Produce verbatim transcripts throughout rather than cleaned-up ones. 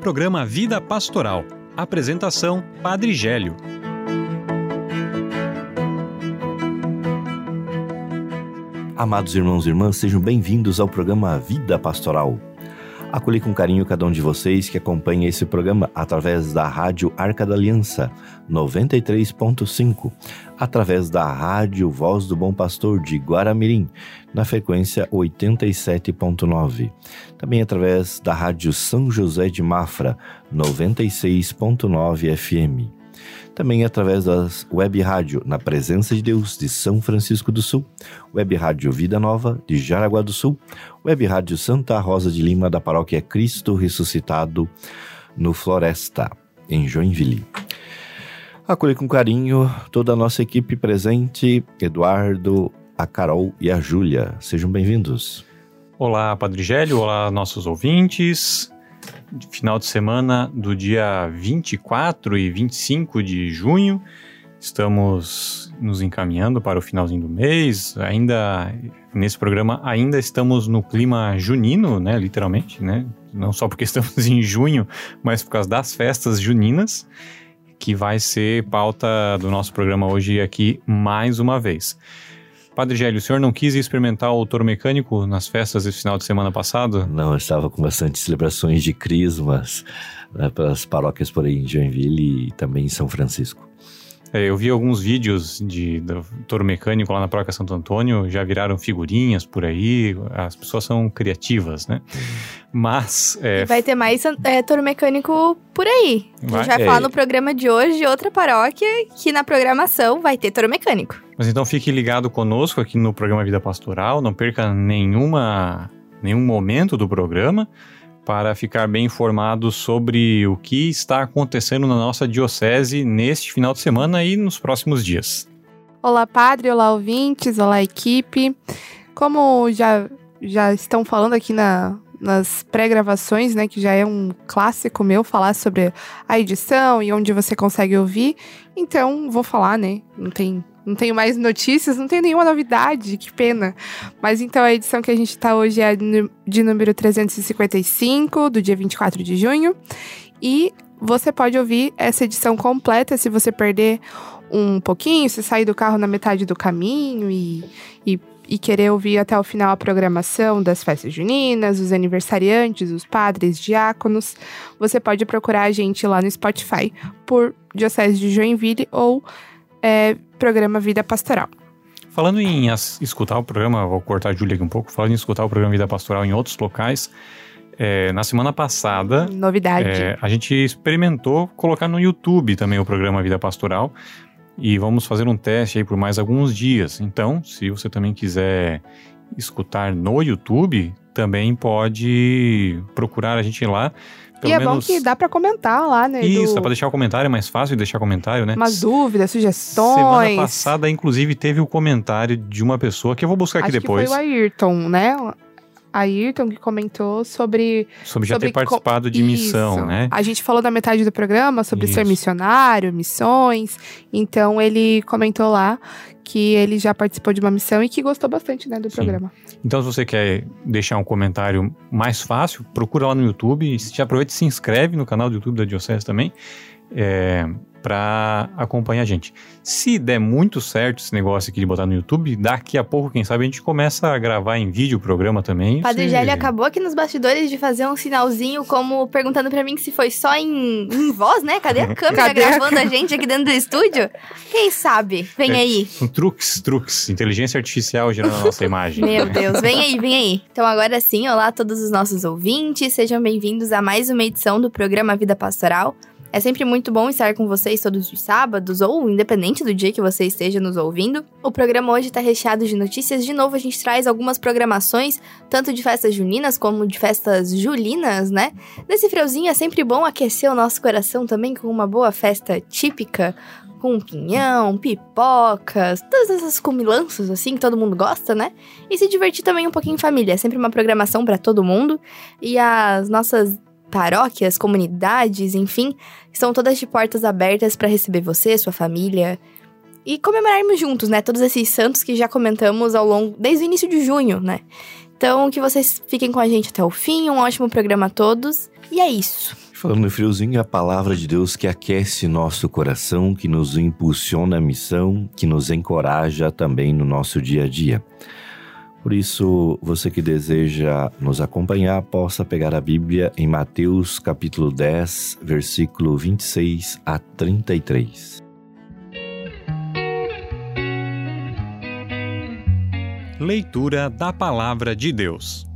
programa Vida Pastoral. Apresentação, Padre Gélio. Amados irmãos e irmãs, sejam bem-vindos ao programa Vida Pastoral. Acolhi com carinho cada um de vocês que acompanha esse programa através da Rádio Arca da Aliança, noventa e três ponto cinco, através da Rádio Voz do Bom Pastor de Guaramirim, na frequência oitenta e sete ponto nove. Também através da Rádio São José de Mafra, noventa e seis ponto nove F M. Também através das Web Rádio Na Presença de Deus, de São Francisco do Sul, Web Rádio Vida Nova, de Jaraguá do Sul, Web Rádio Santa Rosa de Lima, da Paróquia Cristo Ressuscitado, no Floresta, em Joinville. Acolhi com carinho toda a nossa equipe presente, Eduardo, a Carol e a Júlia. Sejam bem-vindos. Olá, Padre Gélio, olá, nossos ouvintes. Final de semana do dia vinte e quatro e vinte e cinco de junho, estamos nos encaminhando para o finalzinho do mês. Ainda nesse programa ainda estamos no clima junino, né, literalmente, né, não só porque estamos em junho, mas por causa das festas juninas, que vai ser pauta do nosso programa hoje aqui mais uma vez. Padre Gélio, o senhor não quis experimentar o touro mecânico nas festas desse final de semana passado? Não, eu estava com bastante celebrações de crismas, né, pelas paróquias por aí em Joinville e também em São Francisco. É, eu vi alguns vídeos de, do touro mecânico lá na paróquia Santo Antônio, já viraram figurinhas por aí, as pessoas são criativas, né? Mas... É, vai ter mais é, touro mecânico por aí. Vai, a gente vai é, falar no programa de hoje de outra paróquia que na programação vai ter touro mecânico. Mas então fique ligado conosco aqui no programa Vida Pastoral, não perca nenhuma, nenhum momento do programa para ficar bem informado sobre o que está acontecendo na nossa diocese neste final de semana e nos próximos dias. Olá, padre, olá, ouvintes, olá, equipe. Como já, já estão falando aqui na, nas pré-gravações, né, que já é um clássico meu falar sobre a edição e onde você consegue ouvir, então vou falar, né, não tem... Não tenho mais notícias, não tenho nenhuma novidade, que pena. Mas então a edição que a gente tá hoje é de número trezentos e cinquenta e cinco, do dia vinte e quatro de junho. E você pode ouvir essa edição completa se você perder um pouquinho, se sair do carro na metade do caminho e, e, e querer ouvir até o final a programação das festas juninas, os aniversariantes, os padres, diáconos. Você pode procurar a gente lá no Spotify por Diocese de Joinville ou... É, programa Vida Pastoral. Falando em as, escutar o programa, vou cortar a Júlia aqui um pouco, falando em escutar o programa Vida Pastoral em outros locais, é, na semana passada... Novidade. É, a gente experimentou colocar no YouTube também o programa Vida Pastoral e vamos fazer um teste aí por mais alguns dias. Então, se você também quiser escutar no YouTube, também pode procurar a gente lá. Pelo e é menos... bom que dá pra comentar lá, né? Isso, do... dá pra deixar o comentário, é mais fácil de deixar comentário, né? Umas dúvidas, sugestões. Semana passada, inclusive, teve o comentário de uma pessoa que eu vou buscar aqui Acho depois. Acho que foi o Ayrton, né? Ayrton que comentou sobre... Sobre já sobre ter participado co... de missão, Isso. né? A gente falou na metade do programa sobre Isso. ser missionário, missões. Então, ele comentou lá que ele já participou de uma missão e que gostou bastante, né, do Sim. programa. Então, se você quer deixar um comentário mais fácil, procura lá no YouTube. E já aproveita e se inscreve no canal do YouTube da Diocese também. É... para acompanhar a gente. Se der muito certo esse negócio aqui de botar no YouTube, daqui a pouco, quem sabe, a gente começa a gravar em vídeo o programa também. Padre você... Gélio acabou aqui nos bastidores de fazer um sinalzinho como perguntando pra mim se foi só em, em voz, né? Cadê a câmera Cadê gravando a... a gente aqui dentro do estúdio? Quem sabe? Vem é, aí. São truques, truques. Inteligência artificial gerando a nossa imagem. Meu Deus, vem aí, vem aí. Então agora sim, olá a todos os nossos ouvintes, sejam bem-vindos a mais uma edição do programa Vida Pastoral. É sempre muito bom estar com vocês todos os sábados, ou independente do dia que você esteja nos ouvindo. O programa hoje está recheado de notícias. De novo, a gente traz algumas programações, tanto de festas juninas como de festas julinas, né? Nesse friozinho é sempre bom aquecer o nosso coração também com uma boa festa típica, com pinhão, pipocas, todas essas comilanças assim que todo mundo gosta, né? E se divertir também um pouquinho em família. É sempre uma programação para todo mundo. E as nossas paróquias, comunidades, enfim, estão todas de portas abertas para receber você, sua família e comemorarmos juntos, né? Todos esses santos que já comentamos ao longo, desde o início de junho, né? Então, que vocês fiquem com a gente até o fim. Um ótimo programa a todos. E é isso. Falando no friozinho, é a palavra de Deus que aquece nosso coração, que nos impulsiona a missão, que nos encoraja também no nosso dia a dia. Por isso, você que deseja nos acompanhar, possa pegar a Bíblia em Mateus capítulo dez, versículo vinte e seis a trinta e três. Leitura da Palavra de Deus.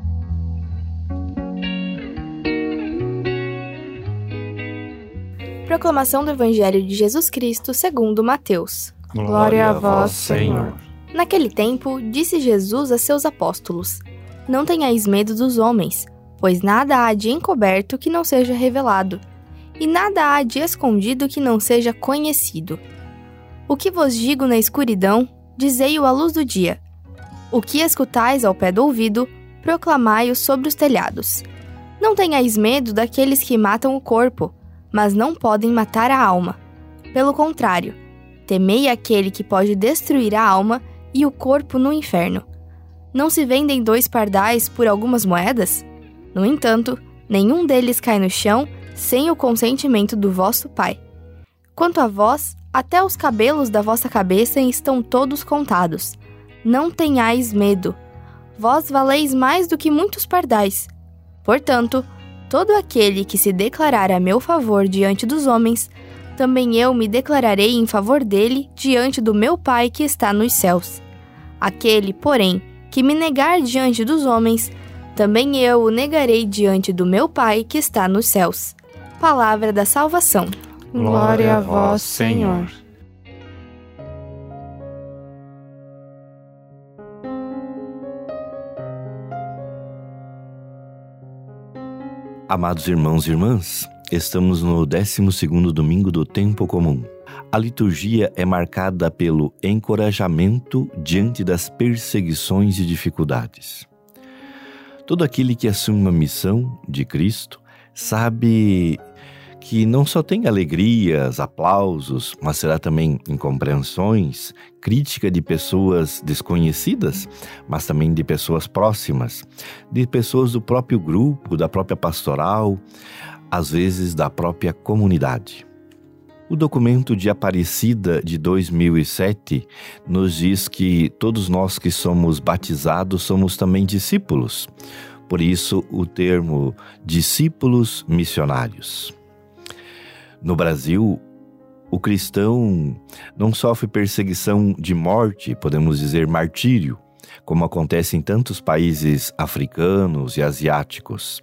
Proclamação do Evangelho de Jesus Cristo segundo Mateus. Glória a vós, Senhor. Naquele tempo, disse Jesus a seus apóstolos: Não tenhais medo dos homens, pois nada há de encoberto que não seja revelado, e nada há de escondido que não seja conhecido. O que vos digo na escuridão, dizei-o à luz do dia. O que escutais ao pé do ouvido, proclamai-o sobre os telhados. Não tenhais medo daqueles que matam o corpo, mas não podem matar a alma. Pelo contrário, temei aquele que pode destruir a alma e o corpo no inferno. Não se vendem dois pardais por algumas moedas? No entanto, nenhum deles cai no chão sem o consentimento do vosso Pai. Quanto a vós, até os cabelos da vossa cabeça estão todos contados. Não tenhais medo. Vós valeis mais do que muitos pardais. Portanto, todo aquele que se declarar a meu favor diante dos homens, também eu me declararei em favor dele diante do meu Pai que está nos céus. Aquele, porém, que me negar diante dos homens, também eu o negarei diante do meu Pai que está nos céus. Palavra da salvação. Glória a vós, Senhor. Amados irmãos e irmãs, estamos no décimo segundo domingo do tempo comum. A liturgia é marcada pelo encorajamento diante das perseguições e dificuldades. Todo aquele que assume uma missão de Cristo sabe que não só tem alegrias, aplausos, mas será também incompreensões, crítica de pessoas desconhecidas, mas também de pessoas próximas, de pessoas do próprio grupo, da própria pastoral, às vezes da própria comunidade. O documento de Aparecida de dois mil e sete nos diz que todos nós que somos batizados somos também discípulos. Por isso, o termo discípulos missionários. No Brasil, o cristão não sofre perseguição de morte, podemos dizer martírio, como acontece em tantos países africanos e asiáticos.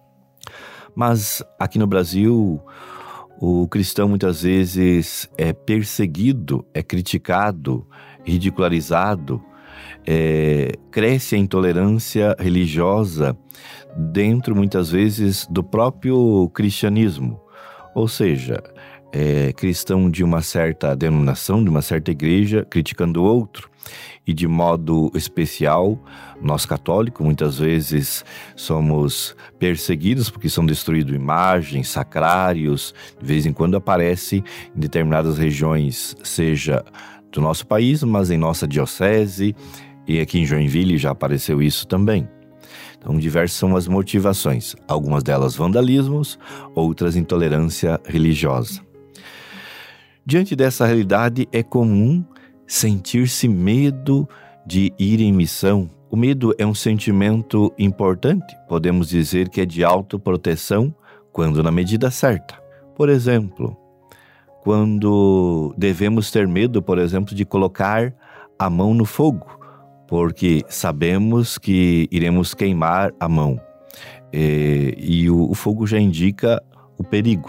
Mas aqui no Brasil, o cristão muitas vezes é perseguido, é criticado, ridicularizado, é, cresce a intolerância religiosa dentro, muitas vezes, do próprio cristianismo. Ou seja, é cristão de uma certa denominação, de uma certa igreja, criticando o outro. E de modo especial, nós católicos muitas vezes somos perseguidos porque são destruídas imagens, sacrários, de vez em quando aparece em determinadas regiões, seja do nosso país, mas em nossa diocese, e aqui em Joinville já apareceu isso também. Então, diversas são as motivações, algumas delas vandalismos, outras intolerância religiosa. Diante dessa realidade, é comum sentir-se medo de ir em missão. O medo é um sentimento importante, podemos dizer que é de autoproteção, quando na medida certa. Por exemplo, quando devemos ter medo, por exemplo, de colocar a mão no fogo, porque sabemos que iremos queimar a mão. E, e o, o fogo já indica o perigo.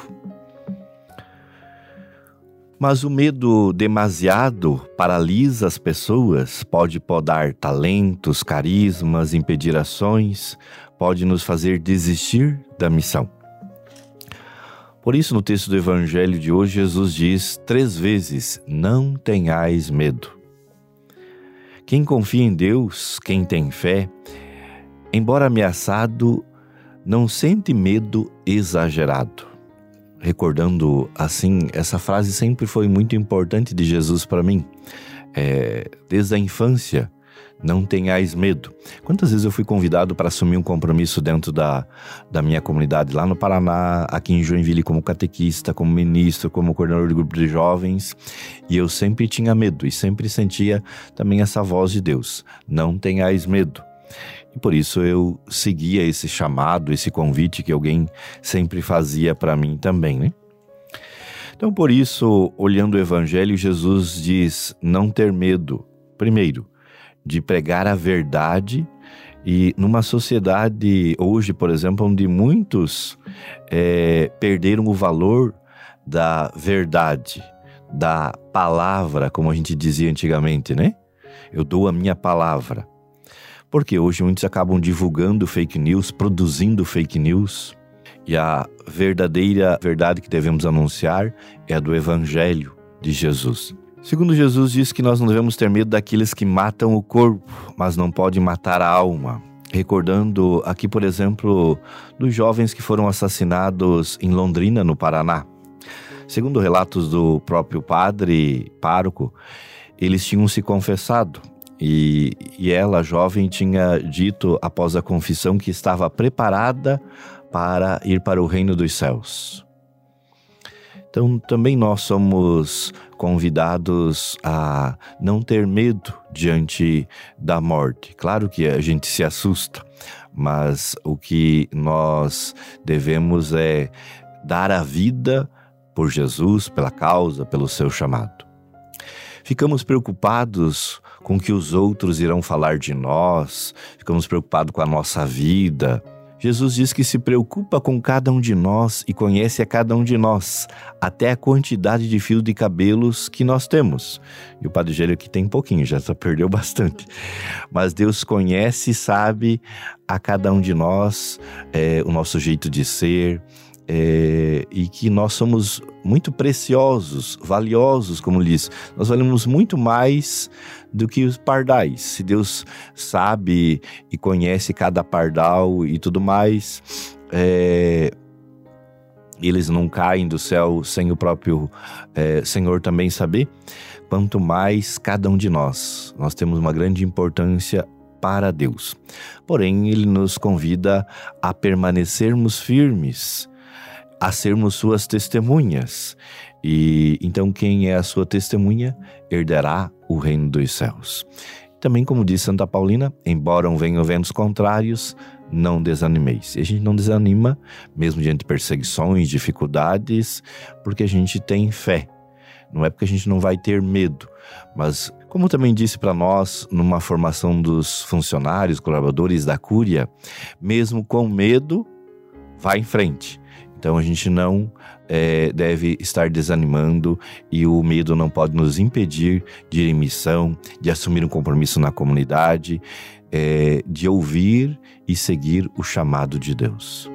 Mas o medo demasiado paralisa as pessoas, pode podar talentos, carismas, impedir ações, pode nos fazer desistir da missão. Por isso, no texto do Evangelho de hoje, Jesus diz três vezes: não tenhais medo. Quem confia em Deus, quem tem fé, embora ameaçado, não sente medo exagerado. Recordando assim, essa frase sempre foi muito importante de Jesus para mim. É, desde a infância, Não tenhais medo. Quantas vezes eu fui convidado para assumir um compromisso dentro da, da minha comunidade, lá no Paraná, aqui em Joinville, como catequista, como ministro, como coordenador de grupo de jovens, e eu sempre tinha medo e sempre sentia também essa voz de Deus. Não tenhais medo. E por isso eu seguia esse chamado, esse convite que alguém sempre fazia para mim também, né? Então, por isso, olhando o Evangelho, Jesus diz não ter medo, primeiro, de pregar a verdade. E numa sociedade hoje, por exemplo, onde muitos é, perderam o valor da verdade, da palavra, como a gente dizia antigamente, né? Eu dou a minha palavra. Porque hoje muitos acabam divulgando fake news, produzindo fake news. E a verdadeira verdade que devemos anunciar é a do Evangelho de Jesus. Segundo Jesus diz que nós não devemos ter medo daqueles que matam o corpo, mas não podem matar a alma. Recordando aqui, por exemplo, dos jovens que foram assassinados em Londrina, no Paraná. Segundo relatos do próprio padre pároco, eles tinham se confessado. E, e ela, jovem, tinha dito após a confissão que estava preparada para ir para o reino dos céus. Então, também nós somos convidados a não ter medo diante da morte. Claro que a gente se assusta, mas o que nós devemos é dar a vida por Jesus, pela causa, pelo seu chamado. Ficamos preocupados com o que os outros irão falar de nós, ficamos preocupados com a nossa vida. Jesus diz que se preocupa com cada um de nós e conhece a cada um de nós, até a quantidade de fios de cabelos que nós temos. E o Padre Gélio aqui tem pouquinho, já só perdeu bastante. Mas Deus conhece e sabe a cada um de nós, é, o nosso jeito de ser, é, e que nós somos muito preciosos, valiosos, como diz. Nós valemos muito mais do que os pardais. Se Deus sabe e conhece cada pardal e tudo mais, é, eles não caem do céu sem o próprio é, Senhor também saber. Quanto mais cada um de nós, nós temos uma grande importância para Deus. Porém, Ele nos convida a permanecermos firmes, a sermos suas testemunhas. E então quem é a sua testemunha herdará o reino dos céus. Também, como diz Santa Paulina, embora venham ventos contrários, não desanimeis. E a gente não desanima, mesmo diante de perseguições, dificuldades, porque a gente tem fé. Não é porque a gente não vai ter medo, mas como também disse para nós numa formação dos funcionários, colaboradores da Cúria, mesmo com medo, vá em frente. Então a gente não é, deve estar desanimando e o medo não pode nos impedir de ir em missão, de assumir um compromisso na comunidade, é, de ouvir e seguir o chamado de Deus.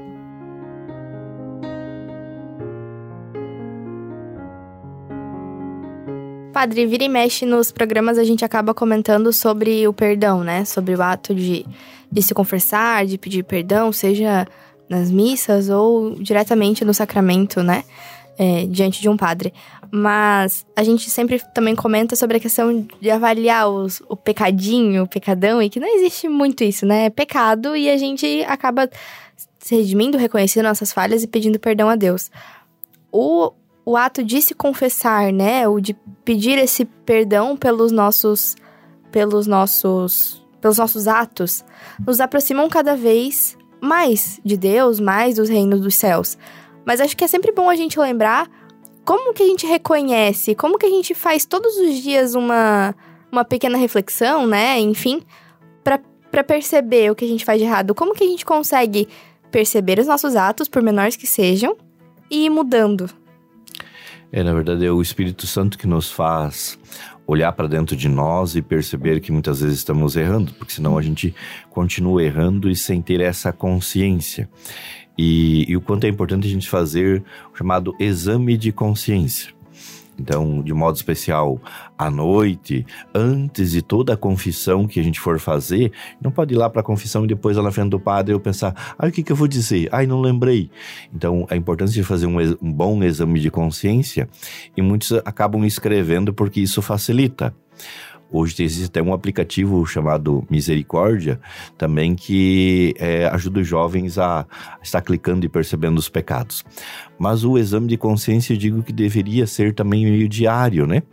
Padre, vira e mexe nos programas, a gente acaba comentando sobre o perdão, né? Sobre o ato de, de se confessar, de pedir perdão, seja nas missas ou diretamente no sacramento, né? É, diante de um padre. Mas a gente sempre também comenta sobre a questão de avaliar os, o pecadinho, o pecadão, e que não existe muito isso, né? É pecado e a gente acaba se redimindo, reconhecendo nossas falhas e pedindo perdão a Deus. O, o ato de se confessar, né? O de pedir esse perdão pelos nossos, pelos nossos, pelos nossos atos, nos aproximam cada vez mais de Deus, mais dos reinos dos céus. Mas acho que é sempre bom a gente lembrar como que a gente reconhece, como que a gente faz todos os dias uma, uma pequena reflexão, né? Enfim, pra, pra perceber o que a gente faz de errado. Como que a gente consegue perceber os nossos atos, por menores que sejam, e ir mudando? É, na verdade, é o Espírito Santo que nos faz olhar para dentro de nós e perceber que muitas vezes estamos errando, porque senão a gente continua errando e sem ter essa consciência. E, e o quanto é importante a gente fazer o chamado exame de consciência. Então, de modo especial, à noite, antes de toda a confissão que a gente for fazer, não pode ir lá para a confissão e depois lá na frente do padre eu pensar, ai, o que, que eu vou dizer? Ai, não lembrei. Então, a importância de fazer um, um bom exame de consciência, e muitos acabam escrevendo porque isso facilita. Hoje existe até um aplicativo chamado Misericórdia, também que é, ajuda os jovens a estar clicando e percebendo os pecados. Mas o exame de consciência, eu digo que deveria ser também meio diário, né?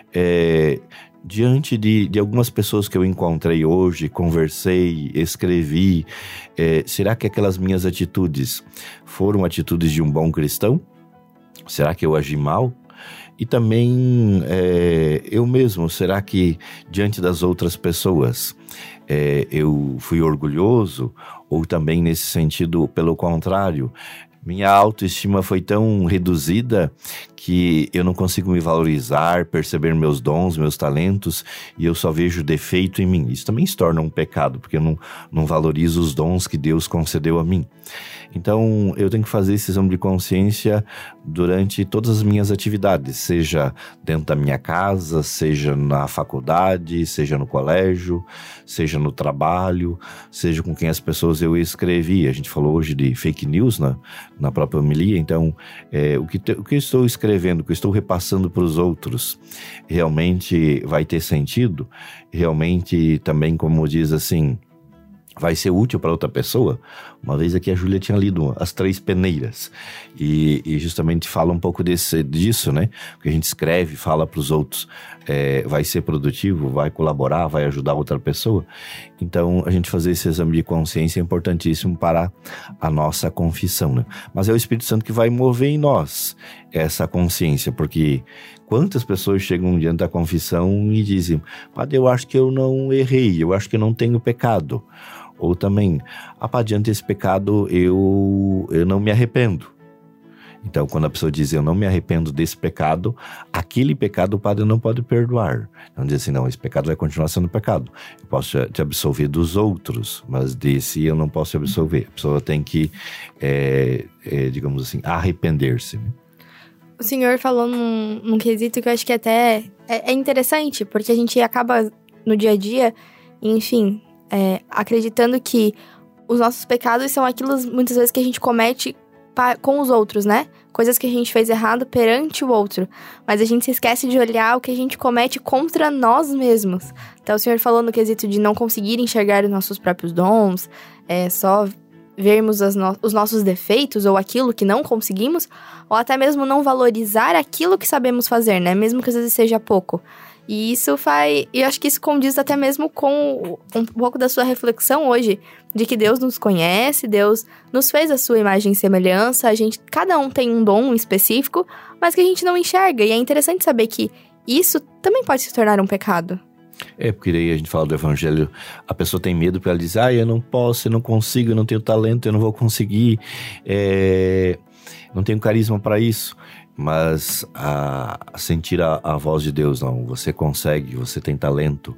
É, diante de, de algumas pessoas que eu encontrei hoje, conversei, escrevi, é, será que aquelas minhas atitudes foram atitudes de um bom cristão? Será que eu agi mal? E também é, eu mesmo, será que diante das outras pessoas é, eu fui orgulhoso? Ou também nesse sentido, pelo contrário, minha autoestima foi tão reduzida que eu não consigo me valorizar, perceber meus dons, meus talentos, e eu só vejo defeito em mim. Isso também se torna um pecado, porque eu não, não valorizo os dons que Deus concedeu a mim. Então, eu tenho que fazer esse exame de consciência durante todas as minhas atividades, seja dentro da minha casa, seja na faculdade, seja no colégio, seja no trabalho, seja com quem as pessoas eu escrevi. A gente falou hoje de fake news na, na própria homilia, então, é, o, que te, o que eu estou escrevendo, o que eu estou repassando para os outros, realmente vai ter sentido? Realmente, também, como diz assim, vai ser útil para outra pessoa? Uma vez aqui a Júlia tinha lido As Três Peneiras e, e justamente fala um pouco desse, disso, né? O que a gente escreve, fala para os outros, é, vai ser produtivo, vai colaborar, vai ajudar outra pessoa. Então, a gente fazer esse exame de consciência é importantíssimo para a nossa confissão, né? Mas é o Espírito Santo que vai mover em nós essa consciência, porque quantas pessoas chegam diante da confissão e dizem, padre, eu acho que eu não errei, eu acho que eu não tenho pecado. Ou também, ah, pá, diante desse pecado eu, eu não me arrependo. Então, quando a pessoa diz, eu não me arrependo desse pecado, aquele pecado o padre não pode perdoar. Não diz assim, não, esse pecado vai continuar sendo pecado. Eu posso te absolver dos outros, mas desse eu não posso te absolver. A pessoa tem que, é, é, digamos assim, arrepender-se, né? O senhor falou num, num quesito que eu acho que até é, é interessante, porque a gente acaba no dia a dia, enfim, é, acreditando que os nossos pecados são aquilo muitas vezes que a gente comete pa- com os outros, né? Coisas que a gente fez errado perante o outro. Mas a gente se esquece de olhar o que a gente comete contra nós mesmos. Então o senhor falou no quesito de não conseguir enxergar os nossos próprios dons, é só vermos as no- os nossos defeitos ou aquilo que não conseguimos, ou até mesmo não valorizar aquilo que sabemos fazer, né? Mesmo que às vezes seja pouco. E isso faz... E eu acho que isso condiz até mesmo com um pouco da sua reflexão hoje, de que Deus nos conhece, Deus nos fez a sua imagem e semelhança, a gente, cada um tem um dom específico, mas que a gente não enxerga. E é interessante saber que isso também pode se tornar um pecado. É, porque daí a gente fala do evangelho, a pessoa tem medo porque ela diz, ah, eu não posso, eu não consigo, eu não tenho talento, eu não vou conseguir, é, não tenho carisma para isso. Mas a, a sentir a, a voz de Deus, não, você consegue, você tem talento,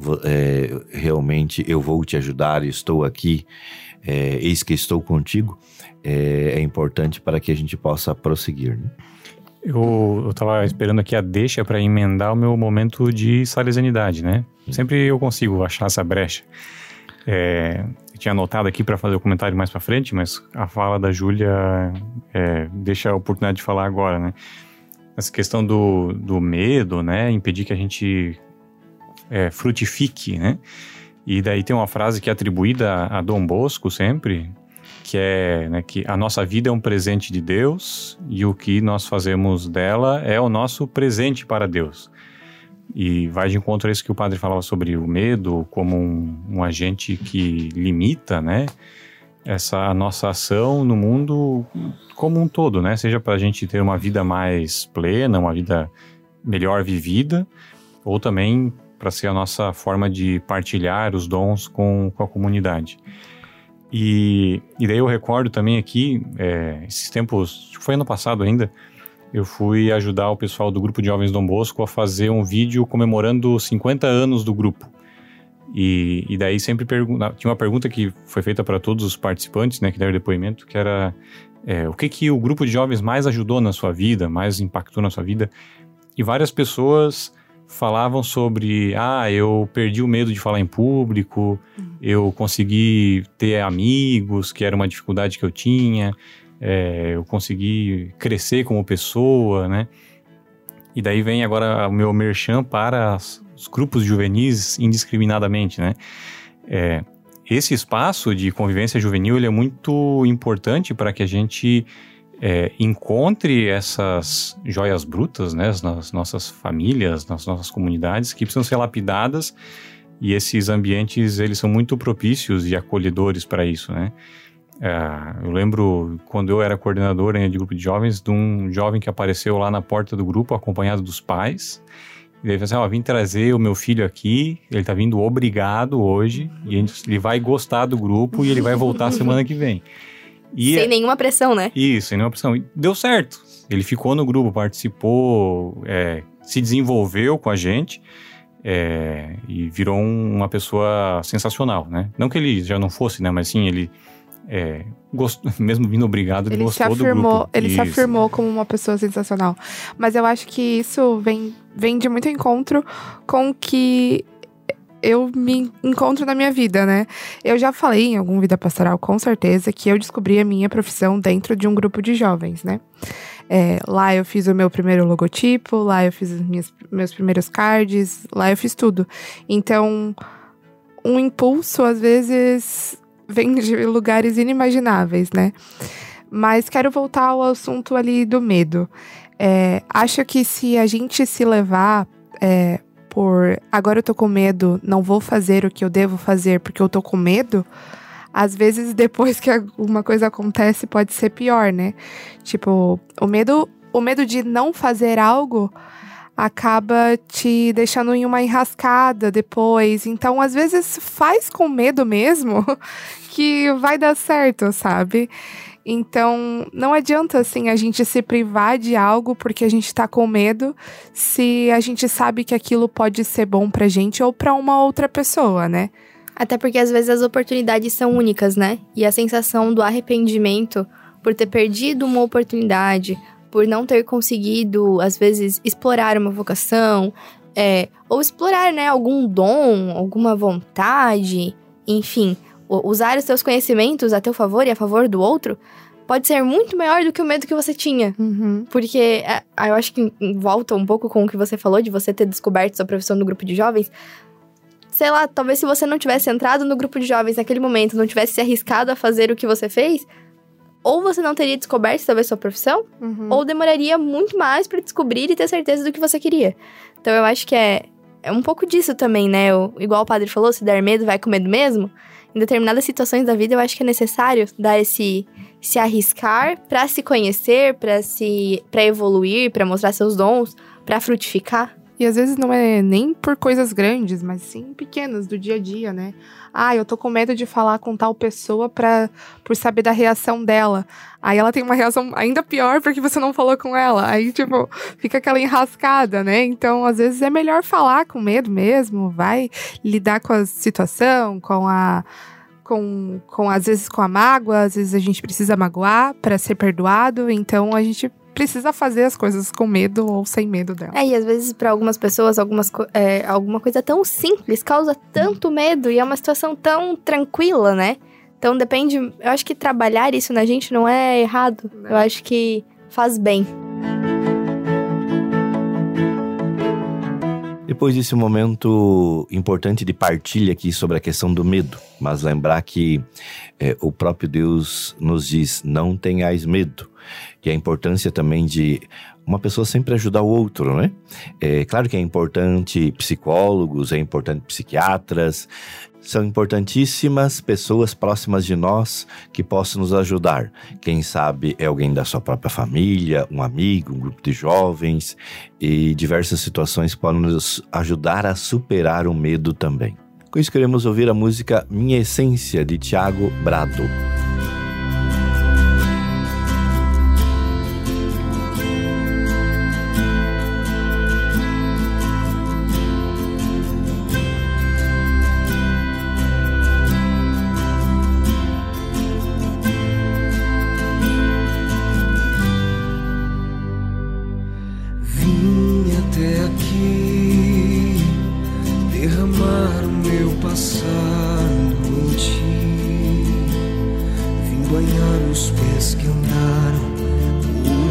é, realmente eu vou te ajudar, estou aqui, é, eis que estou contigo, é, é importante para que a gente possa prosseguir, né? Eu, eu tava esperando aqui a deixa para emendar o meu momento de salesianidade, né? Sempre eu consigo achar essa brecha. É, eu tinha anotado aqui para fazer o comentário mais para frente, mas a fala da Júlia é, deixa a oportunidade de falar agora, né? Essa questão do, do medo, né? Impedir que a gente é, frutifique, né? E daí tem uma frase que é atribuída a Dom Bosco sempre, que é, né, que a nossa vida é um presente de Deus e o que nós fazemos dela é o nosso presente para Deus. E vai de encontro a isso que o padre falava sobre o medo como um, um agente que limita, né, essa a nossa ação no mundo como um todo, né? Seja para a gente ter uma vida mais plena, uma vida melhor vivida, ou também para ser a nossa forma de partilhar os dons com, com a comunidade. E, e daí eu recordo também aqui, é, esses tempos, foi ano passado ainda, eu fui ajudar o pessoal do grupo de jovens Dom Bosco a fazer um vídeo comemorando cinquenta anos do grupo. E, e daí sempre pergunta, tinha uma pergunta que foi feita para todos os participantes, né, que deram depoimento, que era é, o que, que o grupo de jovens mais ajudou na sua vida, mais impactou na sua vida. E várias pessoas falavam sobre, ah, eu perdi o medo de falar em público, uhum. eu consegui ter amigos, que era uma dificuldade que eu tinha, é, eu consegui crescer como pessoa, né? E daí vem agora o meu merchan para os os grupos juvenis indiscriminadamente, né? É, esse espaço de convivência juvenil ele é muito importante para que a gente é, encontre essas joias brutas, né, nas nossas famílias, nas nossas comunidades, que precisam ser lapidadas, e esses ambientes eles são muito propícios e acolhedores para isso, né? É, eu lembro quando eu era coordenador, né, de grupo de jovens, de um jovem que apareceu lá na porta do grupo acompanhado dos pais. E ele falou assim, ó, vim trazer o meu filho aqui, ele tá vindo obrigado hoje, e ele vai gostar do grupo e ele vai voltar semana que vem. E sem nenhuma pressão, né? Isso, sem nenhuma pressão. E deu certo. Ele ficou no grupo, participou, é, se desenvolveu com a gente, é, e virou um, uma pessoa sensacional, né? Não que ele já não fosse, né? Mas sim, ele... É, gost... mesmo vindo obrigado, ele, ele gostou se afirmou, do grupo. Ele isso. se afirmou como uma pessoa sensacional. Mas eu acho que isso vem, vem de muito encontro com o que eu me encontro na minha vida, né? Eu já falei em algum Vida Pastoral, com certeza, que eu descobri a minha profissão dentro de um grupo de jovens, né? É, lá eu fiz o meu primeiro logotipo, lá eu fiz os minhas, meus primeiros cards, lá eu fiz tudo. Então, um impulso, às vezes... vem de lugares inimagináveis, né? Mas quero voltar ao assunto ali do medo. É, acho que se a gente se levar é, por agora eu tô com medo, não vou fazer o que eu devo fazer porque eu tô com medo, às vezes depois que alguma coisa acontece pode ser pior, né? Tipo, o medo, o medo de não fazer algo acaba te deixando em uma enrascada depois. Então, às vezes, faz com medo mesmo que vai dar certo, sabe? Então, não adianta, assim, a gente se privar de algo porque a gente tá com medo se a gente sabe que aquilo pode ser bom pra gente ou pra uma outra pessoa, né? Até porque, às vezes, as oportunidades são únicas, né? E a sensação do arrependimento por ter perdido uma oportunidade, por não ter conseguido, às vezes, explorar uma vocação, é, ou explorar, né, algum dom, alguma vontade, enfim, usar os seus conhecimentos a teu favor e a favor do outro, pode ser muito maior do que o medo que você tinha. Uhum. Porque é, eu acho que volta um pouco com o que você falou, de você ter descoberto sua profissão no grupo de jovens. Sei lá, talvez se você não tivesse entrado no grupo de jovens naquele momento, não tivesse se arriscado a fazer o que você fez... ou você não teria descoberto talvez sua profissão, uhum. ou demoraria muito mais pra descobrir e ter certeza do que você queria. Então eu acho que é, é um pouco disso também, né? O, igual o padre falou, se der medo, vai com medo mesmo. Em determinadas situações da vida, eu acho que é necessário dar esse se arriscar pra se conhecer, pra se para evoluir, pra mostrar seus dons, pra frutificar. E às vezes não é nem por coisas grandes, mas sim pequenas, do dia a dia, né? Ah, eu tô com medo de falar com tal pessoa pra, por saber da reação dela. Aí ela tem uma reação ainda pior porque você não falou com ela. Aí, tipo, fica aquela enrascada, né? Então, às vezes é melhor falar com medo mesmo, vai lidar com a situação, com a... Com, com, às vezes com a mágoa, às vezes a gente precisa magoar pra ser perdoado. Então, a gente... precisa fazer as coisas com medo ou sem medo dela. É, e às vezes para algumas pessoas, algumas, é, alguma coisa tão simples causa tanto medo e é uma situação tão tranquila, né? Então depende, eu acho que trabalhar isso na gente não é errado. Não. Eu acho que faz bem. Depois desse momento importante de partilha aqui sobre a questão do medo, mas lembrar que é, o próprio Deus nos diz, não tenhais medo. E a importância também de uma pessoa sempre ajudar o outro, né? É claro que é importante psicólogos, é importante psiquiatras, são importantíssimas pessoas próximas de nós que possam nos ajudar. Quem sabe é alguém da sua própria família, um amigo, um grupo de jovens, e diversas situações podem nos ajudar a superar o medo também. Com isso queremos ouvir a música Minha Essência, de Thiago Brado.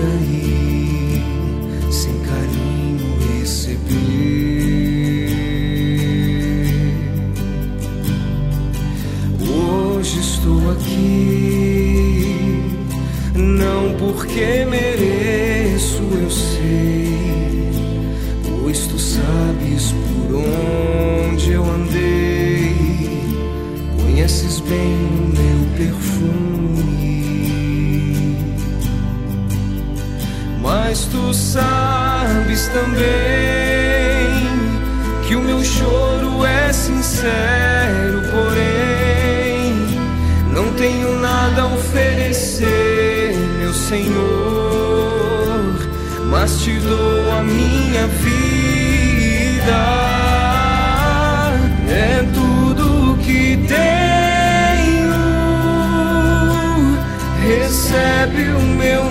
Sem carinho receber. aqui, não porque mereço, eu sei, pois tu sabes por onde eu andei, conheces bem o meu perfume, mas tu sabes também que o meu choro é sincero, porém não tenho nada a oferecer, meu Senhor, mas te dou a minha vida, é tudo que tenho, recebe o meu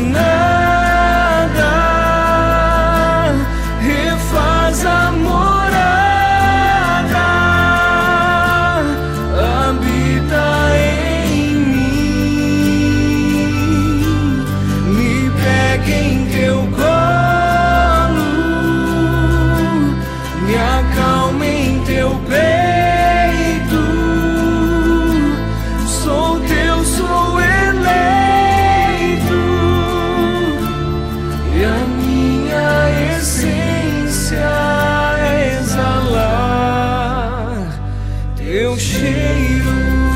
nada, refaz a morada, habita em mim, me pega em teu colo, me acalma em teu peito, sou teu, sou eleito, e a minha essência é exalar teu cheiro.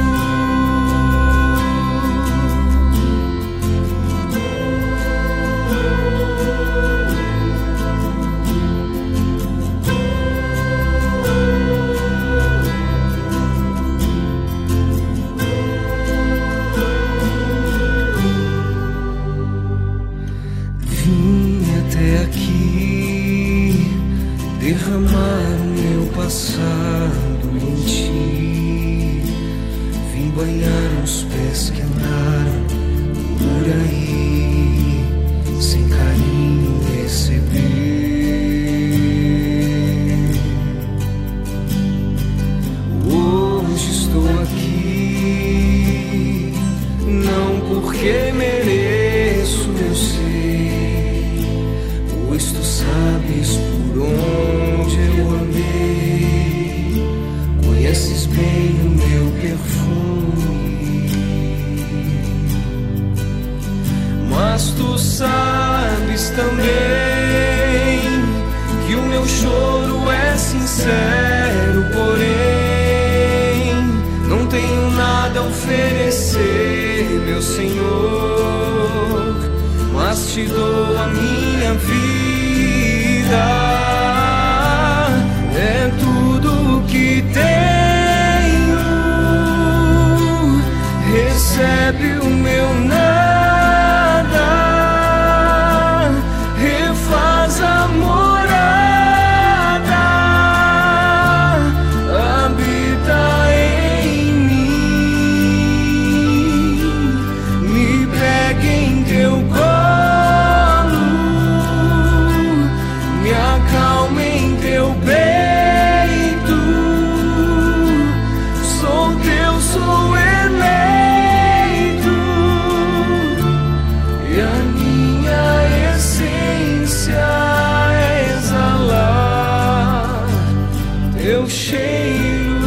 Vim até aqui derramar o meu passado em ti, vim banhar os pés que andaram por aí, sem carinho receber. Hoje estou aqui, não porque mereço, eu sei, pois tu sabes por onde eu andei, conheces bem o meu perfume, mas tu sabes também que o meu choro é sincero, porém não tenho nada a oferecer, meu Senhor, mas te dou a minha vida, é tudo que tenho, recebe o meu nada, refaz a morada, habita em mim, me pega em teu colo, me acalma em teu peito, sou teu, sou eleito, e a minha essência é exalar teu cheiro,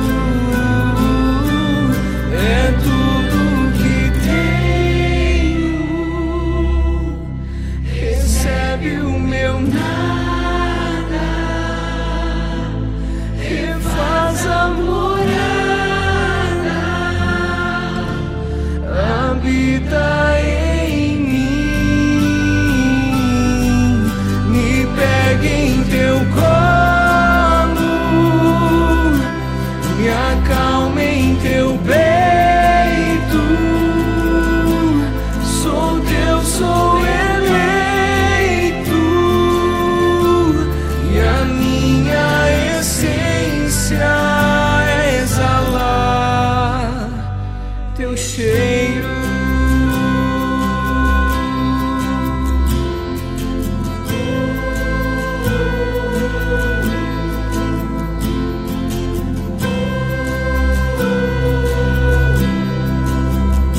é tudo que tenho, recebe o meu nada, refaz a morada, habita em mim, me pega em teu colo, me acalma em teu peito, sou teu, sou eleito, e a minha essência é exalar teu cheiro.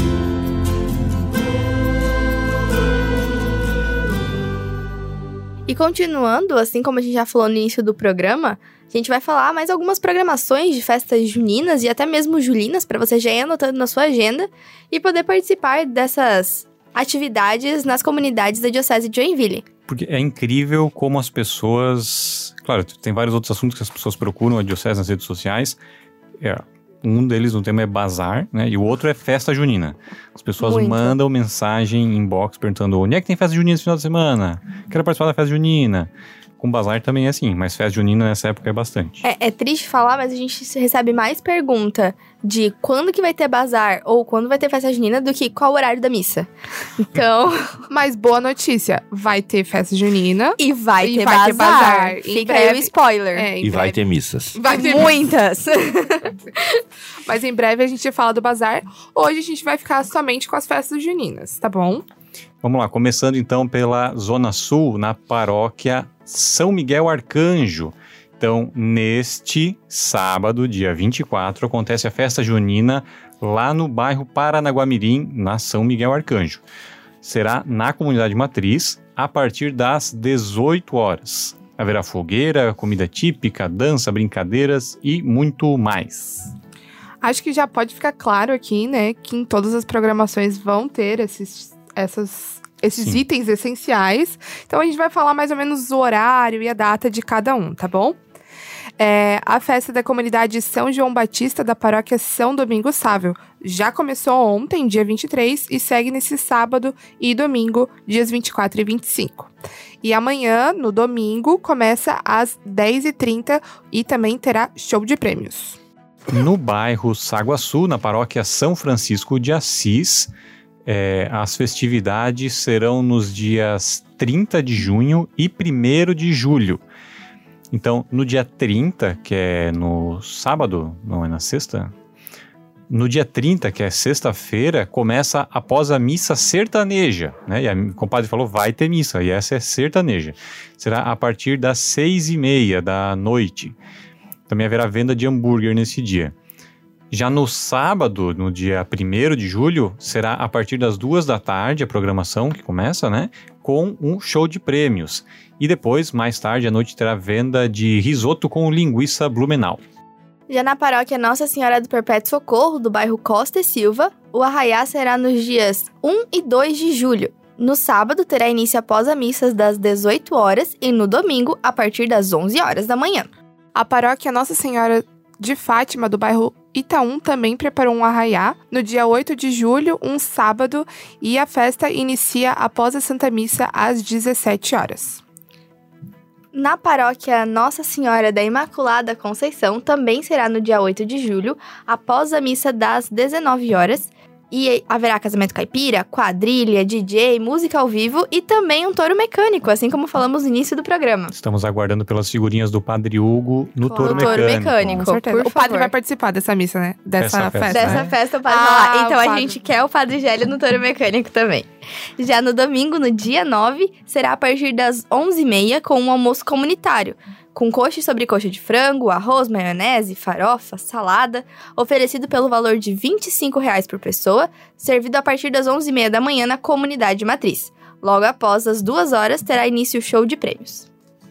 E E continuando, assim como a gente já falou no início do programa, a gente vai falar mais algumas programações de festas juninas e até mesmo julinas, para você já ir anotando na sua agenda e poder participar dessas atividades nas comunidades da Diocese de Joinville. Porque é incrível como as pessoas... Claro, tem vários outros assuntos que as pessoas procuram a Diocese nas redes sociais. É, um deles, no tema, é bazar, né? E o outro é festa junina. As pessoas Muito. mandam mensagem em inbox perguntando: onde é que tem festa junina esse final de semana? Quero participar da festa junina. Com bazar também é assim, mas festa junina nessa época é bastante. É, é triste falar, mas a gente recebe mais pergunta de quando que vai ter bazar ou quando vai ter festa junina do que qual o horário da missa. Então... Mas boa notícia, vai ter festa junina. E vai, E ter, vai ter bazar. bazar. Em Fica aí breve. o spoiler. É, em E vai breve. ter missas. Vai ter Muitas. Mas em breve a gente fala do bazar. Hoje a gente vai ficar somente com as festas juninas, tá bom? Vamos lá, começando então pela Zona Sul, na paróquia São Miguel Arcanjo. Então, neste sábado, dia vinte e quatro, acontece a festa junina lá no bairro Paranaguamirim, na São Miguel Arcanjo. Será na comunidade matriz, a partir das dezoito horas. Haverá fogueira, comida típica, dança, brincadeiras e muito mais. Acho que já pode ficar claro aqui, né, que em todas as programações vão ter esses, essas, esses Sim. itens essenciais. Então a gente vai falar mais ou menos o horário e a data de cada um, tá bom? É, a festa da comunidade São João Batista da paróquia São Domingos Sávio já começou ontem, dia vinte e três, e segue nesse sábado e domingo, dias vinte e quatro e vinte e cinco. E amanhã, no domingo, começa às dez e trinta e também terá show de prêmios. No bairro Saguaçu, na paróquia São Francisco de Assis, é, as festividades serão nos dias trinta de junho e primeiro de julho. Então, no dia trinta, que é no sábado, não é na sexta? No dia trinta, que é sexta-feira, começa após a missa sertaneja, né? E a compadre falou, vai ter missa, e essa é sertaneja. Será a partir das seis e meia da noite. Também haverá venda de hambúrguer nesse dia. Já no sábado, no dia primeiro de julho, será a partir das duas da tarde a programação que começa, né? Com um show de prêmios. E depois, mais tarde à noite, terá venda de risoto com linguiça Blumenau. Já na paróquia Nossa Senhora do Perpétuo Socorro, do bairro Costa e Silva, o arraiá será nos dias um e dois de julho. No sábado, terá início após a missa das dezoito horas e no domingo, a partir das onze horas da manhã. A paróquia Nossa Senhora de Fátima, do bairro Itaú, também preparou um arraiá no dia oito de julho, um sábado, e a festa inicia após a Santa Missa às dezessete horas. Na paróquia Nossa Senhora da Imaculada Conceição, também será no dia oito de julho, após a missa das dezenove horas, e haverá casamento caipira, quadrilha, D J, música ao vivo e também um touro mecânico, assim como falamos no início do programa. Estamos aguardando pelas figurinhas do Padre Hugo no Com touro o touro mecânico. mecânico. Com certeza. por O padre favor. vai participar dessa missa, né? Dessa Essa festa. festa, Dessa né? festa o padre Ah, vai lá. Então o a padre. gente quer o Padre Gélio no touro mecânico também. Já no domingo, no dia nove, será a partir das onze e meia com um almoço comunitário, com coxa e sobrecoxa de frango, arroz, maionese, farofa, salada, oferecido pelo valor de vinte e cinco reais por pessoa, servido a partir das onze e meia da manhã na comunidade matriz. Logo após as duas horas, terá início o show de prêmios.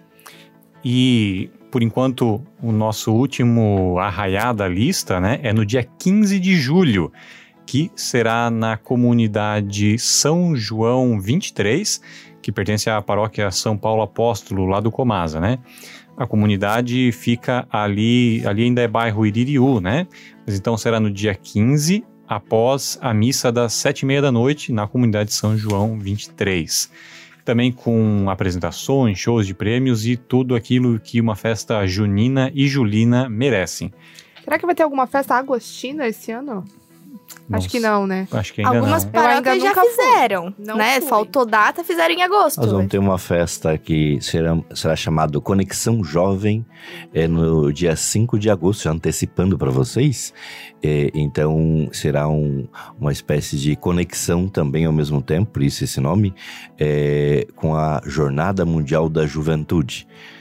E, por enquanto, o nosso último arraiá da lista, né, é no dia quinze de julho, que será na comunidade São João vinte e três, que pertence à paróquia São Paulo Apóstolo, lá do Comasa, né? A comunidade fica ali, ali ainda é bairro Iririú, né? Mas então será no dia quinze, após a missa das sete e meia da noite, na comunidade São João vinte e três. Também com apresentações, shows de prêmios e tudo aquilo que uma festa junina e julina merecem. Será que vai ter alguma festa agostina esse ano? Acho que não, né? Acho que ainda Algumas não. Eu ainda paróquias já nunca fui. fizeram, Não né? fui. Faltou data, fizeram em agosto. Nós vamos ter uma festa que será, será chamada Conexão Jovem, é, no dia cinco de agosto, já antecipando para vocês. É, então, será um, uma espécie de conexão também ao mesmo tempo, por isso esse nome, é, com a Jornada Mundial da Juventude.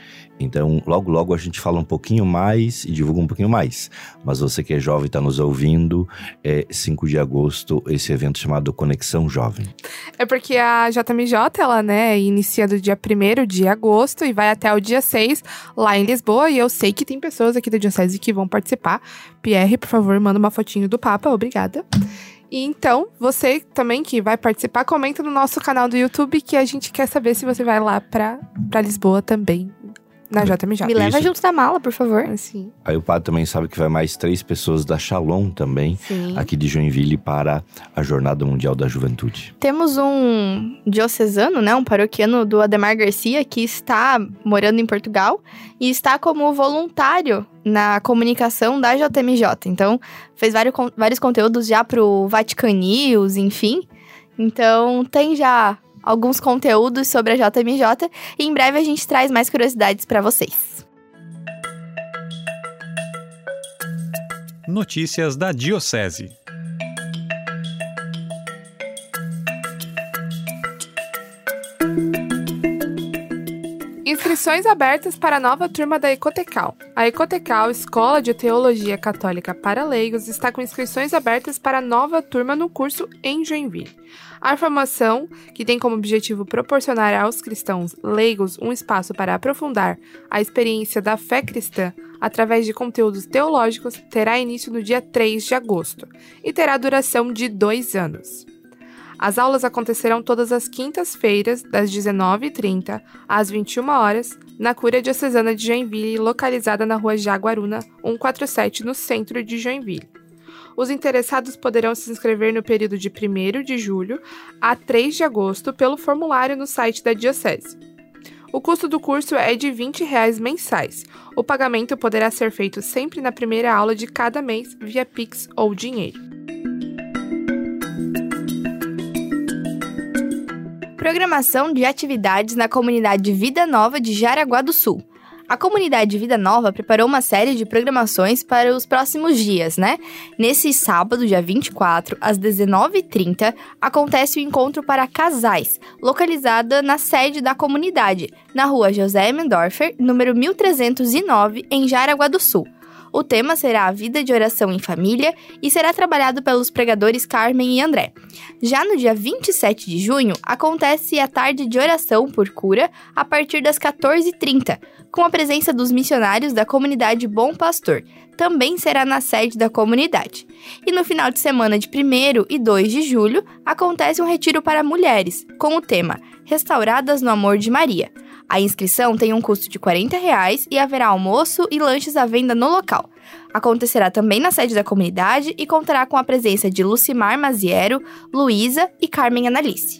Então, logo, logo a gente fala um pouquinho mais e divulga um pouquinho mais. Mas você que é jovem e está nos ouvindo, é cinco de agosto, esse evento chamado Conexão Jovem. É porque a J M J, ela, né, inicia do dia primeiro de agosto e vai até o dia seis, lá em Lisboa. E eu sei que tem pessoas aqui da Diocese que vão participar. Pierre, por favor, manda uma fotinho do Papa, obrigada. E então, você também que vai participar, comenta no nosso canal do YouTube que a gente quer saber se você vai lá pra, pra Lisboa também, na J M J. Me leva Isso. junto da mala, por favor. Assim. Aí o padre também sabe que vai mais três pessoas da Shalom também, Sim. aqui de Joinville, para a Jornada Mundial da Juventude. Temos um diocesano, né, um paroquiano do Ademar Garcia, que está morando em Portugal e está como voluntário na comunicação da J M J. Então, fez vários, vários conteúdos já pro Vatican News, enfim. Então, tem já alguns conteúdos sobre a J M J e em breve a gente traz mais curiosidades para vocês. Notícias da Diocese. Inscrições abertas para a nova turma da Ecotecal. A Ecotecal, Escola de Teologia Católica para Leigos, está com inscrições abertas para a nova turma no curso em Joinville. A formação, que tem como objetivo proporcionar aos cristãos leigos um espaço para aprofundar a experiência da fé cristã através de conteúdos teológicos, terá início no dia três de agosto e terá duração de dois anos. As aulas acontecerão todas as quintas-feiras, das dezenove e trinta às vinte e uma horas, na Cúria Diocesana de Joinville, localizada na rua Jaguaruna cento e quarenta e sete, no centro de Joinville. Os interessados poderão se inscrever no período de primeiro de julho a três de agosto pelo formulário no site da Diocese. O custo do curso é de vinte reais mensais. O pagamento poderá ser feito sempre na primeira aula de cada mês via Pix ou dinheiro. Programação de atividades na comunidade Vida Nova de Jaraguá do Sul. A comunidade Vida Nova preparou uma série de programações para os próximos dias, né? Nesse sábado, dia vinte e quatro, às dezenove e trinta, acontece o encontro para casais, localizada na sede da comunidade, na rua José Mendorfer, número mil trezentos e nove, em Jaraguá do Sul. O tema será a vida de oração em família e será trabalhado pelos pregadores Carmen e André. Já no dia vinte e sete de junho, acontece a tarde de oração por cura a partir das quatorze e trinta, com a presença dos missionários da comunidade Bom Pastor. Também será na sede da comunidade. E no final de semana de primeiro e dois de julho, acontece um retiro para mulheres, com o tema Restauradas no Amor de Maria. A inscrição tem um custo de quarenta reais e haverá almoço e lanches à venda no local. Acontecerá também na sede da comunidade e contará com a presença de Lucimar Maziero, Luísa e Carmen Analice.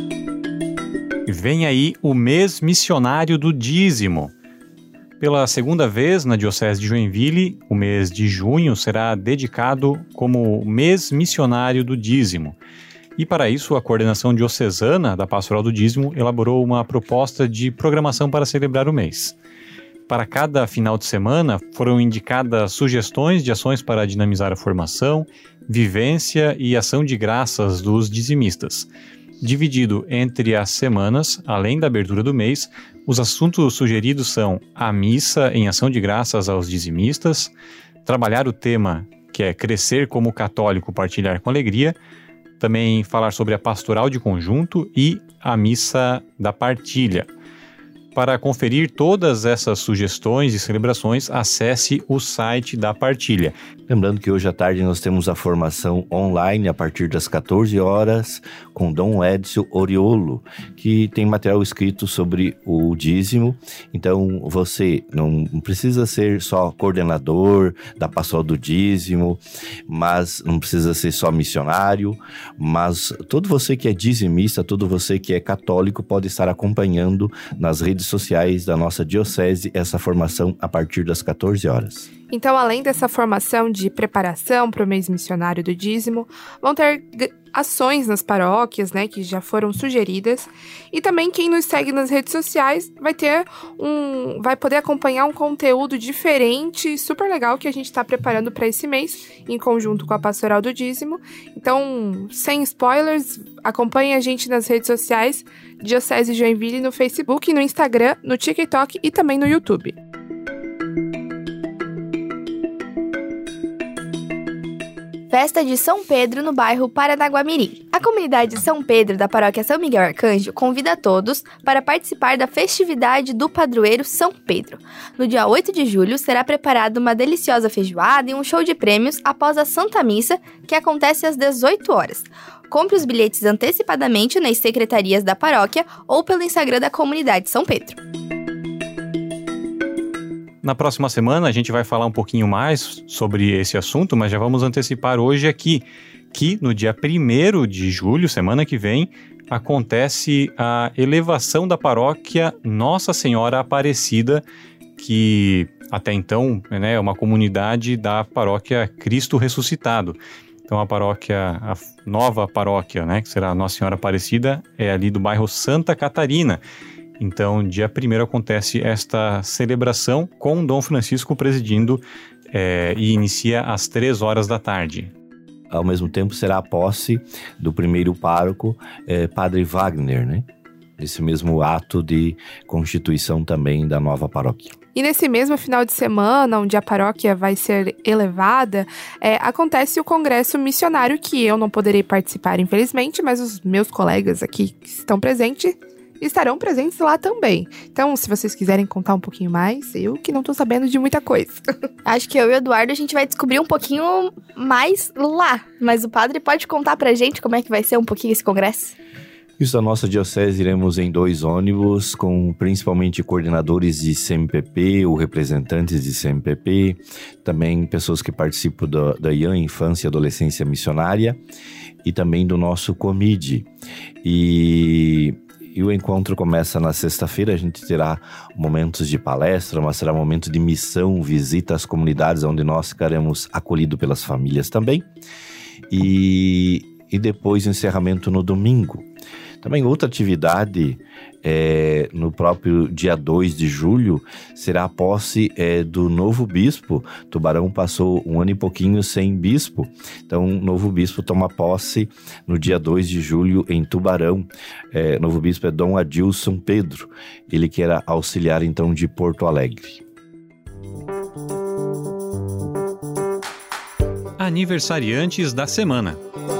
Vem aí o mês missionário do dízimo. Pela segunda vez na Diocese de Joinville, o mês de junho será dedicado como mês missionário do dízimo. E para isso, a coordenação diocesana da Pastoral do Dízimo elaborou uma proposta de programação para celebrar o mês. Para cada final de semana, foram indicadas sugestões de ações para dinamizar a formação, vivência e ação de graças dos dizimistas. Dividido entre as semanas, além da abertura do mês, os assuntos sugeridos são a missa em ação de graças aos dizimistas, trabalhar o tema que é crescer como católico, partilhar com alegria, também falar sobre a pastoral de conjunto e a missa da partilha. Para conferir todas essas sugestões e celebrações, acesse o site da partilha. Lembrando que hoje à tarde nós temos a formação online a partir das quatorze horas com Dom Edson Oriolo, que tem material escrito sobre o dízimo. Então você não precisa ser só coordenador da pastoral do dízimo, mas não precisa ser só missionário, mas todo você que é dizimista, todo você que é católico pode estar acompanhando nas redes sociais da nossa diocese essa formação a partir das quatorze horas. Então, além dessa formação de preparação para o mês missionário do dízimo, vão ter g- ações nas paróquias, né, que já foram sugeridas. E também quem nos segue nas redes sociais vai ter um, vai poder acompanhar um conteúdo diferente, super legal, que a gente está preparando para esse mês, em conjunto com a Pastoral do Dízimo. Então, sem spoilers, acompanhe a gente nas redes sociais, Diocese Joinville, no Facebook, no Instagram, no TikTok e também no YouTube. Festa de São Pedro no bairro Paranaguamirim. A comunidade de São Pedro da paróquia São Miguel Arcanjo convida a todos para participar da festividade do padroeiro São Pedro. No dia oito de julho será preparada uma deliciosa feijoada e um show de prêmios após a Santa Missa, que acontece às dezoito horas. Compre os bilhetes antecipadamente nas secretarias da paróquia ou pelo Instagram da comunidade São Pedro. Na próxima semana a gente vai falar um pouquinho mais sobre esse assunto, mas já vamos antecipar hoje aqui que no dia primeiro de julho, semana que vem, acontece a elevação da paróquia Nossa Senhora Aparecida, que até então, né, é uma comunidade da paróquia Cristo Ressuscitado. Então a paróquia, a nova paróquia, né, que será a Nossa Senhora Aparecida, é ali do bairro Santa Catarina. Então, dia primeiro acontece esta celebração com Dom Francisco presidindo é, e inicia às três horas da tarde. Ao mesmo tempo, será a posse do primeiro pároco, é, Padre Wagner, né? Esse mesmo ato de constituição também da nova paróquia. E nesse mesmo final de semana, onde a paróquia vai ser elevada, é, acontece o Congresso Missionário, que eu não poderei participar, infelizmente, mas os meus colegas aqui que estão presentes estarão presentes lá também. Então, se vocês quiserem contar um pouquinho mais, eu que não tô sabendo de muita coisa. Acho que eu e o Eduardo a gente vai descobrir um pouquinho mais lá. Mas o padre pode contar pra gente como é que vai ser um pouquinho esse congresso? Isso, da nossa diocese, iremos em dois ônibus, com principalmente coordenadores de C M P P ou representantes de C M P P, também pessoas que participam da, da I A M, Infância e Adolescência Missionária, e também do nosso COMID. E... E o encontro começa na sexta-feira, a gente terá momentos de palestra, mas será momento de missão, visita às comunidades, onde nós ficaremos acolhidos pelas famílias também. E, e depois o encerramento no domingo. Também outra atividade, é, no próprio dia dois de julho, será a posse é, do novo bispo. Tubarão passou um ano e pouquinho sem bispo, então o novo bispo toma posse no dia dois de julho em Tubarão. É, novo bispo é Dom Adilson Pedro, ele que era auxiliar então de Porto Alegre. Aniversariantes da semana.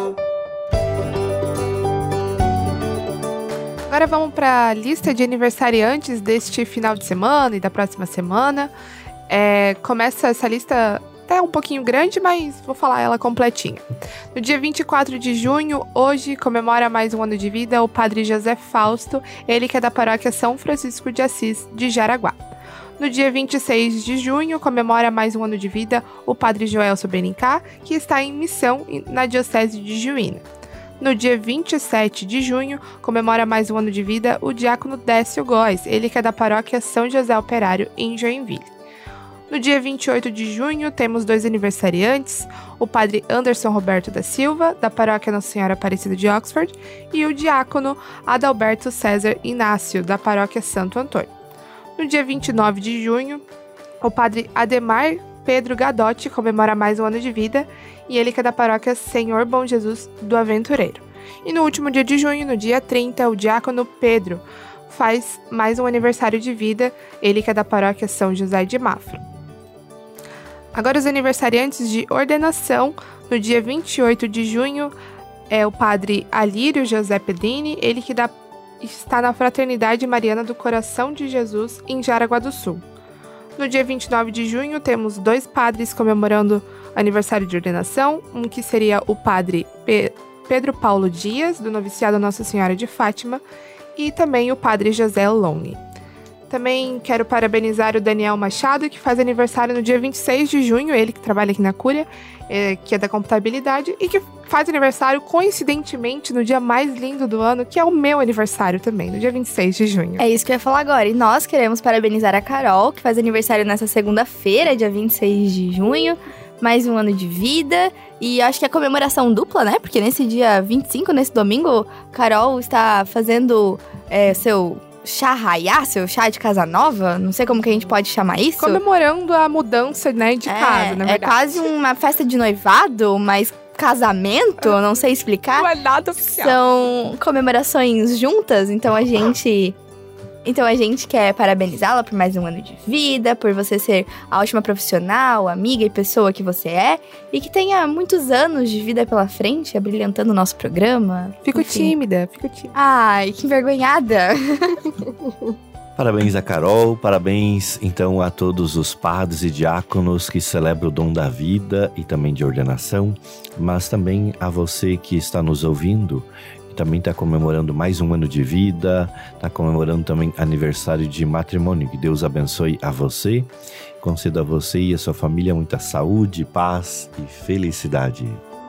Agora vamos para a lista de aniversariantes deste final de semana e da próxima semana. É, começa essa lista até um pouquinho grande, mas vou falar ela completinha. No dia vinte e quatro de junho, hoje, comemora mais um ano de vida o Padre José Fausto, ele que é da paróquia São Francisco de Assis, de Jaraguá. No dia vinte e seis de junho, comemora mais um ano de vida o Padre Joelson Benincá, que está em missão na Diocese de Juína. No dia vinte e sete de junho, comemora mais um ano de vida o diácono Décio Góes, ele que é da paróquia São José Operário, em Joinville. No dia vinte e oito de junho, temos dois aniversariantes, o padre Anderson Roberto da Silva, da paróquia Nossa Senhora Aparecida de Oxford, e o diácono Adalberto César Inácio, da paróquia Santo Antônio. No dia vinte e nove de junho, o padre Ademar Pedro Gadotti comemora mais um ano de vida, e ele que é da paróquia Senhor Bom Jesus do Aventureiro. E no último dia de junho, no dia trinta, o diácono Pedro faz mais um aniversário de vida, ele que é da paróquia São José de Mafra. Agora os aniversariantes de ordenação, no dia vinte e oito de junho, é o padre Alírio José Pedrini, ele que dá, está na Fraternidade Mariana do Coração de Jesus, em Jaraguá do Sul. No dia vinte e nove de junho, temos dois padres comemorando aniversário de ordenação, um que seria o padre Pe- Pedro Paulo Dias, do noviciado Nossa Senhora de Fátima, e também o padre José Longue. Também quero parabenizar o Daniel Machado, que faz aniversário no dia vinte e seis de junho, ele que trabalha aqui na Cúria, é, que é da contabilidade, e que faz aniversário, coincidentemente, no dia mais lindo do ano, que é o meu aniversário também, no dia vinte e seis de junho. É isso que eu ia falar agora. E nós queremos parabenizar a Carol, que faz aniversário nessa segunda-feira, dia vinte e seis de junho. Mais um ano de vida. E acho que é comemoração dupla, né? Porque nesse dia vinte e cinco, nesse domingo, Carol está fazendo é, seu chá raiá, seu chá de casa nova. Não sei como que a gente pode chamar isso. Comemorando a mudança, né, de é, casa, na verdade. É quase uma festa de noivado, mas casamento, não sei explicar. Não é nada oficial. São comemorações juntas, então a gente... Então a gente quer parabenizá-la por mais um ano de vida, por você ser a ótima profissional, amiga e pessoa que você é, e que tenha muitos anos de vida pela frente, abrilhantando o nosso programa. Fico Enfim. tímida, fico tímida. Ai, que envergonhada. Parabéns a Carol, parabéns então a todos os padres e diáconos que celebram o dom da vida e também de ordenação, mas também a você que está nos ouvindo, também está comemorando mais um ano de vida, está comemorando também aniversário de matrimônio. Que Deus abençoe a você, conceda a você e a sua família muita saúde, paz e felicidade.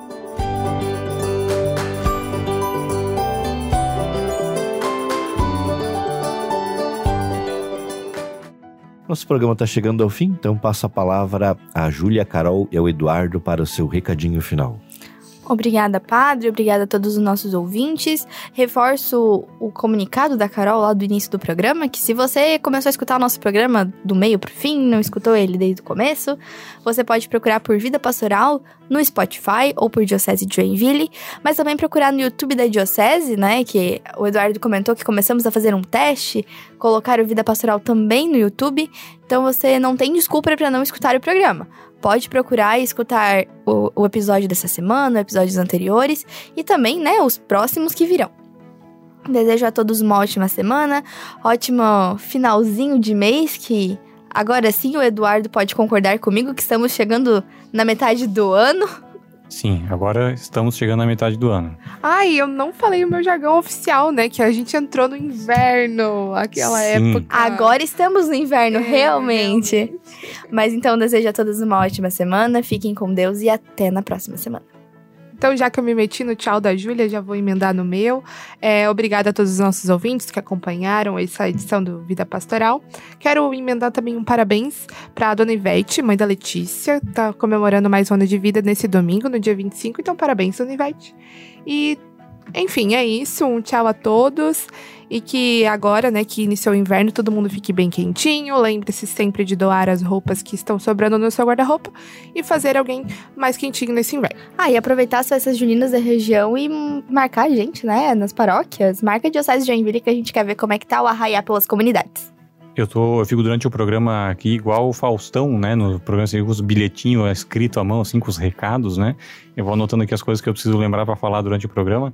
Nosso programa está chegando ao fim, então passo a palavra a Júlia, a Carol e ao Eduardo para o seu recadinho final. Obrigada, padre. Obrigada a todos os nossos ouvintes. Reforço o comunicado da Carol lá do início do programa, que se você começou a escutar o nosso programa do meio pro fim, não escutou ele desde o começo, você pode procurar por Vida Pastoral no Spotify ou por Diocese de Joinville, mas também procurar no YouTube da Diocese, né, que o Eduardo comentou que começamos a fazer um teste, colocar o Vida Pastoral também no YouTube, então você não tem desculpa para não escutar o programa. Pode procurar e escutar o, o episódio dessa semana, episódios anteriores e também, né, os próximos que virão. Desejo a todos uma ótima semana, ótimo finalzinho de mês, que agora sim o Eduardo pode concordar comigo que estamos chegando na metade do ano. Sim, agora estamos chegando na metade do ano. Ai, eu não falei o meu jargão oficial, né? Que a gente entrou no inverno, aquela Sim. época. Agora estamos no inverno, É, realmente. realmente. Mas então, desejo a todos uma ótima semana, fiquem com Deus e até na próxima semana. Então, já que eu me meti no tchau da Júlia, já vou emendar no meu. É, obrigada a todos os nossos ouvintes que acompanharam essa edição do Vida Pastoral. Quero emendar também um parabéns para a dona Ivete, mãe da Letícia. Tá comemorando mais um ano de vida nesse domingo, no dia vinte e cinco. Então, parabéns, dona Ivete. E, enfim, é isso. Um tchau a todos. E que agora, né, que iniciou o inverno, todo mundo fique bem quentinho. Lembre-se sempre de doar as roupas que estão sobrando no seu guarda-roupa e fazer alguém mais quentinho nesse inverno. Ah, e aproveitar as festas juninas da região e marcar a gente, né, nas paróquias. Marca a Diocese de Joinville que a gente quer ver como é que tá o arraiá pelas comunidades. Eu, tô, eu fico durante o programa aqui igual o Faustão, né? No programa, assim, com os bilhetinhos escritos à mão, assim, com os recados, né? Eu vou anotando aqui as coisas que eu preciso lembrar para falar durante o programa.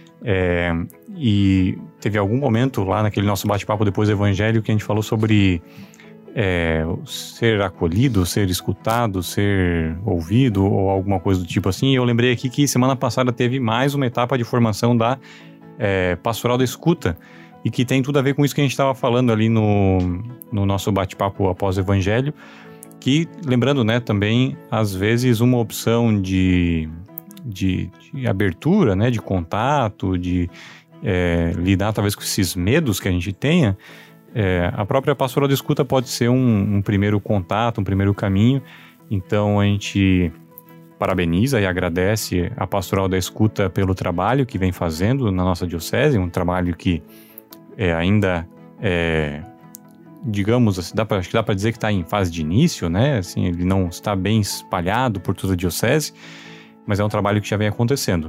É, e teve algum momento lá naquele nosso bate-papo depois do Evangelho que a gente falou sobre é, ser acolhido, ser escutado, ser ouvido ou alguma coisa do tipo assim. E eu lembrei aqui que semana passada teve mais uma etapa de formação da é, Pastoral da Escuta e que tem tudo a ver com isso que a gente estava falando ali no, no nosso bate-papo após o Evangelho, que, lembrando, né, também, às vezes uma opção de... De, de abertura, né, de contato, de é, lidar talvez com esses medos que a gente tenha, é, a própria Pastoral da Escuta pode ser um, um primeiro contato, um primeiro caminho. Então a gente parabeniza e agradece a Pastoral da Escuta pelo trabalho que vem fazendo na nossa diocese, um trabalho que é, ainda é, digamos, assim, dá pra, acho que dá para dizer que está em fase de início, né? Assim, ele não está bem espalhado por toda a diocese, mas é um trabalho que já vem acontecendo.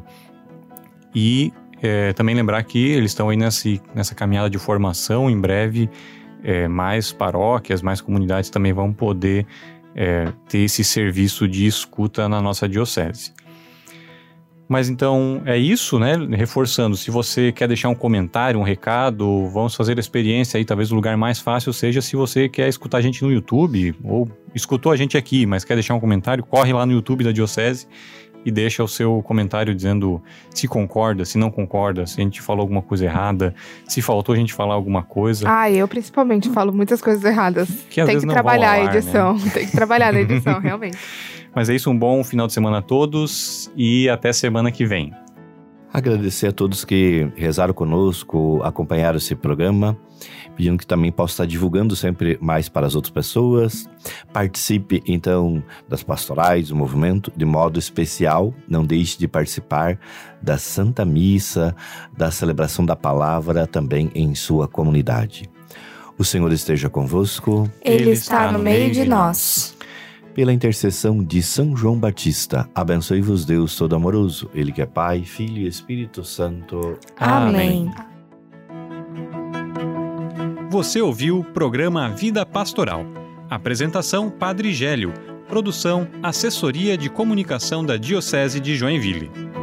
E é, também lembrar que eles estão aí nessa, nessa caminhada de formação. Em breve, é, mais paróquias, mais comunidades também vão poder é, ter esse serviço de escuta na nossa diocese. Mas então é isso, né? Reforçando, se você quer deixar um comentário, um recado, vamos fazer a experiência aí. Talvez o lugar mais fácil seja se você quer escutar a gente no YouTube, ou escutou a gente aqui, mas quer deixar um comentário, corre lá no YouTube da Diocese e deixa o seu comentário dizendo se concorda, se não concorda, se a gente falou alguma coisa errada, se faltou a gente falar alguma coisa. Ah, eu principalmente falo muitas coisas erradas. Que às Tem vezes que não trabalhar vão ao ar, a edição. né? Tem que trabalhar na edição, realmente. Mas é isso, um bom final de semana a todos e até semana que vem. Agradecer a todos que rezaram conosco, acompanharam esse programa, pedindo que também possa estar divulgando sempre mais para as outras pessoas. Participe, então, das pastorais, do movimento, de modo especial. Não deixe de participar da Santa Missa, da celebração da palavra também em sua comunidade. O Senhor esteja convosco. Ele está no meio de nós. Pela intercessão de São João Batista, abençoe-vos Deus Todo-Amoroso, Ele que é Pai, Filho e Espírito Santo. Amém. Você ouviu o programa Vida Pastoral. Apresentação Padre Gélio. Produção Assessoria de Comunicação da Diocese de Joinville.